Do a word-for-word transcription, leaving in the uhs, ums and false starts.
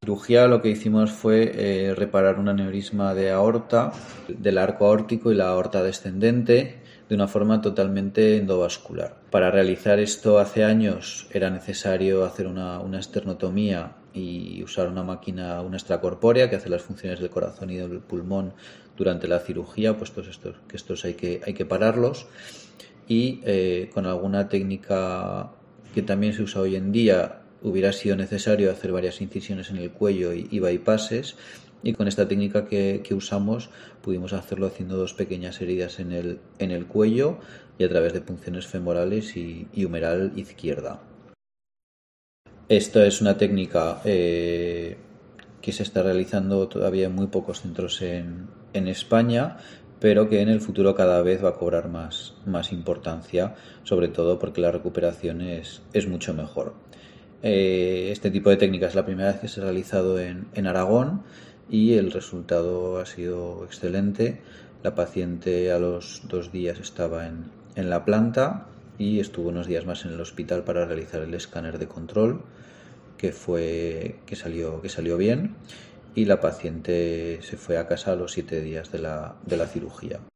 Cirugía lo que hicimos fue eh, reparar un aneurisma de aorta, del arco aórtico y la aorta descendente, de una forma totalmente endovascular. Para realizar esto hace años era necesario hacer una, una esternotomía y usar una máquina, una extracorpórea que hace las funciones del corazón y del pulmón durante la cirugía, puesto estos, que estos hay que, hay que pararlos. Y eh, con alguna técnica que también se usa hoy en día hubiera sido necesario hacer varias incisiones en el cuello y, y bypasses, y con esta técnica que, que usamos pudimos hacerlo haciendo dos pequeñas heridas en el, en el cuello y a través de punciones femorales y, y humeral izquierda. Esta es una técnica eh, que se está realizando todavía en muy pocos centros en, en España, pero que en el futuro cada vez va a cobrar más, más importancia, sobre todo porque la recuperación es, es mucho mejor. Eh, este tipo de técnica es la primera vez que se ha realizado en, en Aragón y el resultado ha sido excelente. La paciente a los dos días estaba en, en la planta y estuvo unos días más en el hospital para realizar el escáner de control, que fue que salió que salió bien, y la paciente se fue a casa a los siete días de la, de la cirugía.